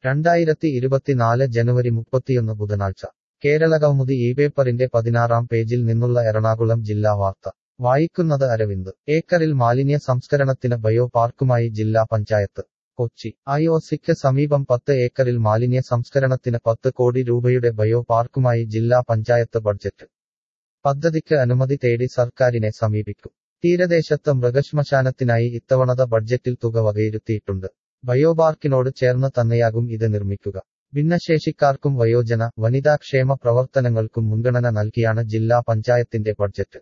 2024 ജനുവരി 31 ബുധനാഴ്ച കേരളകൗമുദി ഈ പേപ്പറിന്റെ 16-ാം പേജിൽ നിന്നുള്ള എറണാകുളം ജില്ലാ വാർത്ത വായിക്കുന്നത് അരവിന്ദ്. ഏക്കറിൽ മാലിന്യ സംസ്കരണത്തിന് ബയോ പാർക്കുമായി ജില്ലാ പഞ്ചായത്ത്. കൊച്ചി IOCക്ക് സമീപം 10 ഏക്കറിൽ മാലിന്യ സംസ്കരണത്തിന് 10 കോടി രൂപയുടെ ബയോ പാർക്കുമായി ജില്ലാ പഞ്ചായത്ത് ബഡ്ജറ്റ്. പദ്ധതിക്ക് അനുമതി തേടി സർക്കാരിനെ സമീപിക്കും. തീരദേശത്ത് മൃഗശ്മശാനത്തിനായി ഇത്തവണത്തെ ബഡ്ജറ്റിൽ തുക വകയിരുത്തിയിട്ടുണ്ട്. ബയോപാർക്കിനോട് ചേർന്ന് തന്നെയാകും ഇത് നിർമ്മിക്കുക. ഭിന്നശേഷിക്കാർക്കും വയോജന, വനിതാ ക്ഷേമ പ്രവർത്തനങ്ങൾക്കും മുൻഗണന നൽകിയാണ് ജില്ലാ പഞ്ചായത്തിന്റെ ബഡ്ജറ്റ്.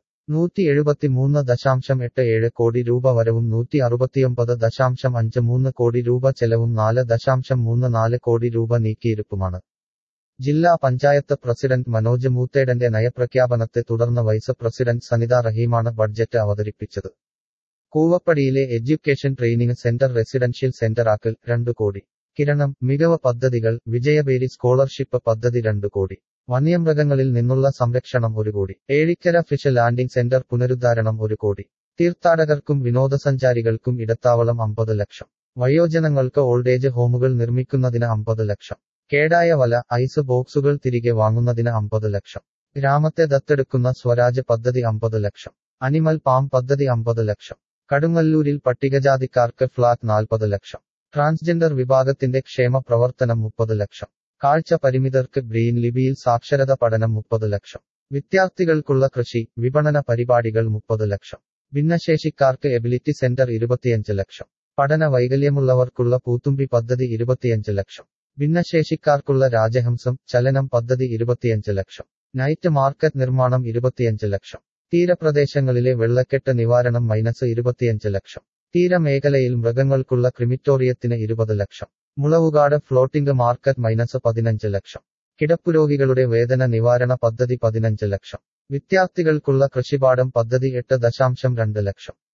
173.87 കോടി രൂപ വരവും 169.53 കോടി രൂപ ചെലവും 4.34 കോടി രൂപ നീക്കിയിരുപ്പുമാണ്. ജില്ലാ പഞ്ചായത്ത് പ്രസിഡന്റ് മനോജ് മൂത്തേടന്റെ നയപ്രഖ്യാപനത്തെ തുടർന്ന് വൈസ് പ്രസിഡന്റ് സനിത റഹീമാണ് ബഡ്ജറ്റ് അവതരിപ്പിച്ചത്. കൂവപ്പടിയിലെ എഡ്യൂക്കേഷൻ ട്രെയിനിങ് സെന്റർ റെസിഡൻഷ്യൽ സെന്ററാക്കൽ 2 കോടി. കിരണം, മികവ് പദ്ധതികൾ, വിജയബേരി സ്കോളർഷിപ്പ് പദ്ധതി 2 കോടി. വന്യമൃഗങ്ങളിൽ നിന്നുള്ള സംരക്ഷണം 1 കോടി. ഏഴിക്കര ഫിഷ് ലാൻഡിംഗ് സെന്റർ പുനരുദ്ധാരണം 1 കോടി. തീർത്ഥാടകർക്കും വിനോദസഞ്ചാരികൾക്കും ഇടത്താവളം 50 ലക്ഷം. വയോജനങ്ങൾക്ക് ഓൾഡേജ് ഹോമുകൾ നിർമ്മിക്കുന്നതിന് 50 ലക്ഷം. കേടായ വല, ഐസ് ബോക്സുകൾ തിരികെ വാങ്ങുന്നതിന് 50 ലക്ഷം. ഗ്രാമത്തെ ദത്തെടുക്കുന്ന സ്വരാജ് പദ്ധതി 50 ലക്ഷം. അനിമൽ പാം പദ്ധതി 50 ലക്ഷം. കടുങ്ങല്ലൂരിൽ പട്ടികജാതിക്കാർക്ക് ഫ്ളാറ്റ് 40 ലക്ഷം. ട്രാൻസ്ജെൻഡർ വിഭാഗത്തിന്റെ ക്ഷേമ പ്രവർത്തനം 30 ലക്ഷം. കാഴ്ച പരിമിതർക്ക് ബ്രെയിൻ ലിപിയിൽ സാക്ഷരത പഠനം 30 ലക്ഷം. വിദ്യാർത്ഥികൾക്കുള്ള കൃഷി, വിപണന പരിപാടികൾ 30 ലക്ഷം. ഭിന്നശേഷിക്കാർക്ക് എബിലിറ്റി സെന്റർ 25 ലക്ഷം. പഠന വൈകല്യമുള്ളവർക്കുള്ള പൂത്തുമ്പി പദ്ധതി 25 ലക്ഷം. ഭിന്നശേഷിക്കാർക്കുള്ള രാജഹംസം, ചലനം പദ്ധതി 25 ലക്ഷം. നൈറ്റ് മാർക്കറ്റ് നിർമ്മാണം 25 ലക്ഷം. തീരപ്രദേശങ്ങളിലെ വെള്ളക്കെട്ട് നിവാരണം -25 ലക്ഷം. തീരമേഖലയിൽ മൃഗങ്ങൾക്കുള്ള ക്രിമിറ്റോറിയത്തിന് 20 ലക്ഷം. മുളവുകാട് ഫ്ലോട്ടിംഗ് മാർക്കറ്റ് -15 ലക്ഷം. കിടപ്പുരോഗികളുടെ വേദന നിവാരണ പദ്ധതി 15 ലക്ഷം. വിദ്യാർത്ഥികൾക്കുള്ള കൃഷിപാഠം പദ്ധതി 8.2 ലക്ഷം.